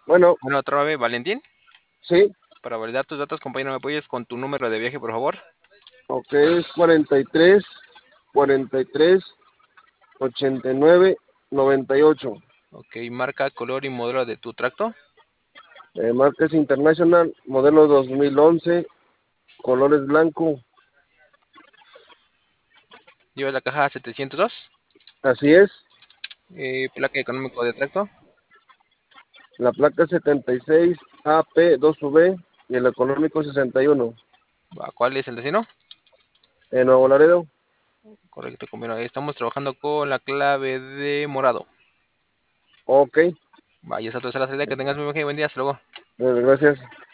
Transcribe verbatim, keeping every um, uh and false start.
Bueno, Bueno, otra vez, Valentín. sí, Para validar tus datos, compañero, ¿me apoyas con tu número de viaje, por favor? ok, es cuarenta y tres, cuarenta y tres, ochenta y nueve, noventa y ocho. Ok, marca, color y modelo de tu tracto. Eh, marca es International, modelo dos mil once, color es blanco. Lleva la caja setecientos dos. Así es, Eh, placa económico de tracto. la placa es setenta y seis A P dos V y el económico sesenta y uno. Va, ¿cuál es el destino? En Nuevo Laredo. Correcto, compañero. Estamos trabajando con la clave de morado. Ok, Vaya, esa es la salida. Que tengas muy buen día. Hasta luego. eh, gracias.